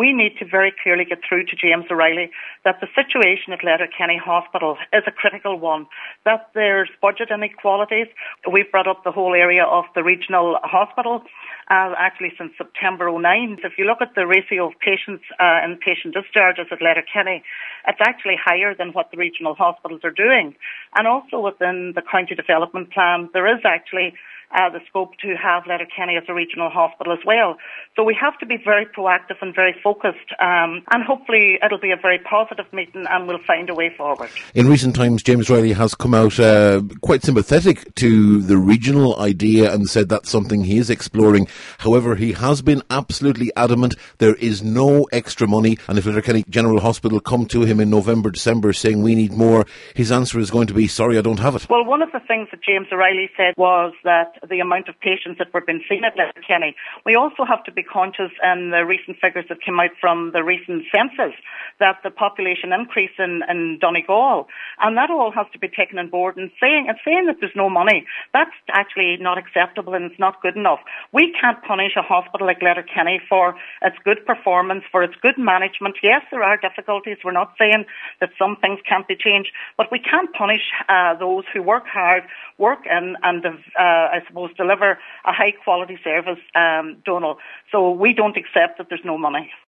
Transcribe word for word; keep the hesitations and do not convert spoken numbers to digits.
we need to very clearly get through to James O'Reilly that the situation at Letterkenny Hospital is a critical one, that there's budget inequalities. We've brought up the whole area of the regional hospital, uh, actually since September oh nine. If you look at the ratio of patients uh, and patient discharges at Letterkenny, it's actually higher than what the regional hospitals are doing. And also within the county development plan, there is actually Uh, the scope to have Letterkenny as a regional hospital as well. So we have to be very proactive and very focused, um, and hopefully it'll be a very positive meeting and we'll find a way forward. In recent times, James Riley has come out uh, quite sympathetic to the regional idea and said that's something he is exploring. However, he has been absolutely adamant there is no extra money, and if Letterkenny General Hospital come to him in November, December saying we need more, his answer is going to be, sorry, I don't have it. Well, one of the things that James O'Reilly said was that the amount of patients that were being seen at Letterkenny. We also have to be conscious in the recent figures that came out from the recent census that the population increase in, in Donegal, and that all has to be taken on board, and saying, and saying that there's no money, that's actually not acceptable and it's not good enough. We can't punish a hospital like Letterkenny for its good performance, for its good management. Yes, there are difficulties. We're not saying that some things can't be changed, but we can't punish uh, those who work hard, work in, and uh, I suppose deliver a high quality service, um, Donal. So we don't accept that there's no money.